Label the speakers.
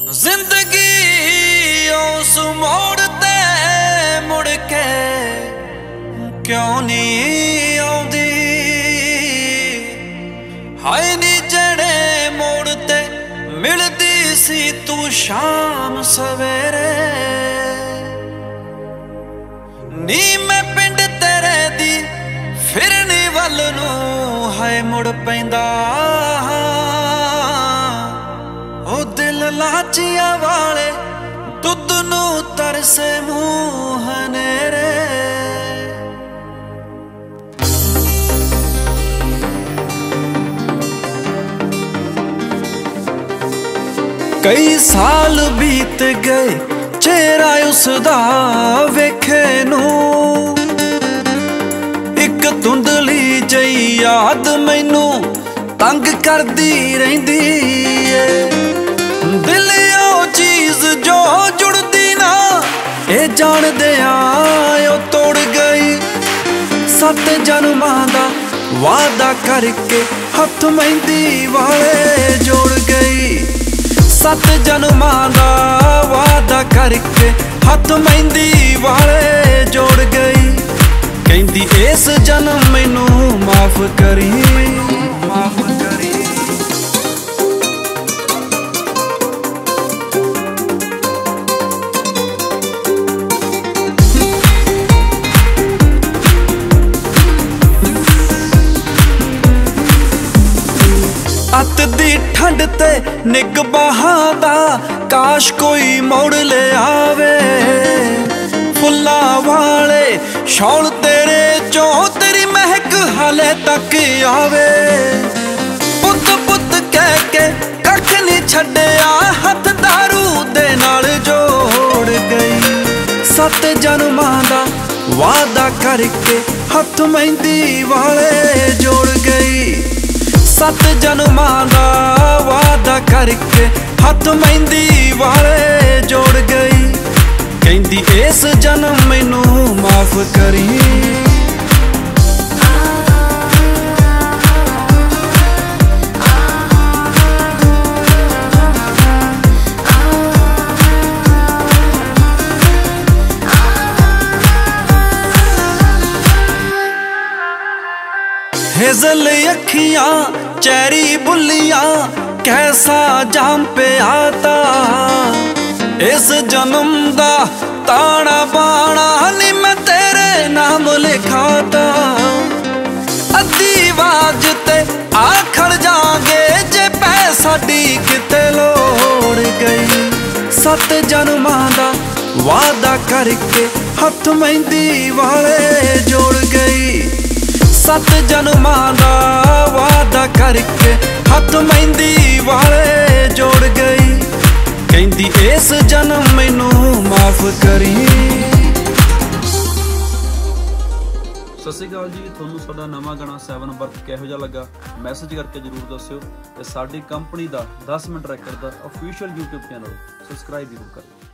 Speaker 1: जिंदगी उस मोड़ ते मुड़ के क्यों नहीं आउंदी। हाय नी जड़े मोड़ ते मिलदी सी तू शाम सवेरे। नी मैं पिंड तेरे दी फिरनी वल नूं हाय मुड़ पैंदा। ओ दिल लाचिया वाले दुध नूं तरसे मूंह हनेरे। कई साल बीत गए चेहरा उसदा वेखे नूं। एक धुंधली जई याद मैनू तंग करदी रहिंदी ए। दिल ओ चीज जो जुड़दी ना ए जाणदे ओ तोड़ गई। 7 जन्मां दा वादा करके हथ मेहंदी वाले जोड़ गई। 7 जन्मां दा वादा करके हथ मेहंदी वाले जोड़ गई। कहंदी इस जन्म मैनू माफ करी, माफ करी। अत दी ठंड ते निग बहां दा काश कोई मोड़ ले आवे। फुल्लां वाले शौल तेरे चों तेरी महक हाले तक आवे। पुत पुत कह के कख नहीं छड्डिया हथ दारू दे नाल जोड़ गई। 7 जन्मां दा वादा करके हथ मेहंदी वाले जोड़ गई। 7 जन्मां दा वादा करके हथ मेहंदी वाले जोड़ गई। कहंदी इस जन्म मैनू माफ करी। हेजल अखियां चेरी बुलियां कैसा जाम पे आता। इस जन्म दा ताना बाना नी मैं तेरे नाम लिखाता। अद्धी आवाज ते आखड़ जागे जे पैसा दी किते लोड़ गई। 7 जन्मां दा वादा करके हथ मेहंदी वाले जोड़ गई। 7 जन्मां दा वादा करके हथ मेहंदी वाले जोड़ गई। कहंदी इस जन्म मैनू माफ करी।
Speaker 2: सत श्री अकाल जी, ਤੁਹਾਨੂੰ ਸਾਡਾ ਨਵਾਂ ਗਾਣਾ 7 ਬਰਥ ਕਿਹੋ ਜਿਹਾ ਲੱਗਾ ਮੈਸੇਜ ਕਰਕੇ ਜਰੂਰ ਦੱਸਿਓ। ਤੇ ਸਾਡੀ ਕੰਪਨੀ ਦਾ 10 ਮਿੰਟ ਰੈਕਡ ਦਾ ਅਫੀਸ਼ੀਅਲ YouTube ਚੈਨਲ ਸਬਸਕ੍ਰਾਈਬ ਜ਼ਰੂਰ ਕਰੋ।